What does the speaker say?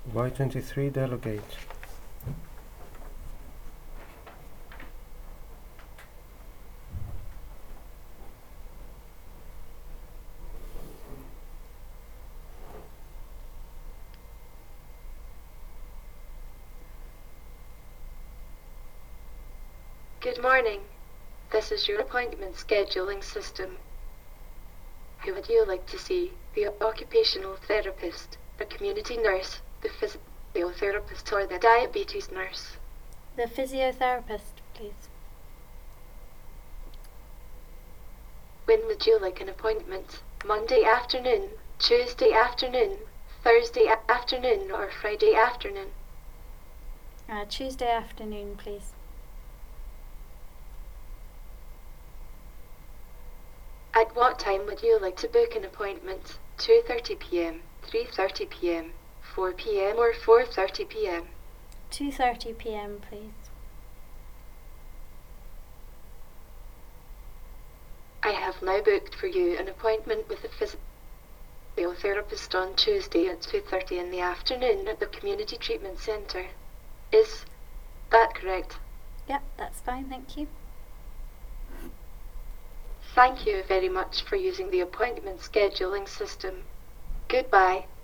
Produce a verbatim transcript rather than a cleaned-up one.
Y twenty-three delegate. Good morning. This is your appointment scheduling system. Who would you like to see? The occupational therapist, the community nurse, the physiotherapist, or the diabetes nurse? The physiotherapist, please. When would you like an appointment? Monday afternoon, Tuesday afternoon, Thursday afternoon, or Friday afternoon? Uh, Tuesday afternoon, please. At what time would you like to book an appointment? two thirty p m, three thirty p m, four p m, or four thirty p m? two thirty p m, please. I have now booked for you an appointment with a physiotherapist on Tuesday at two thirty in the afternoon at the Community Treatment Centre. Is that correct? Yep, that's fine, thank you. Thank you very much for using the appointment scheduling system. Goodbye.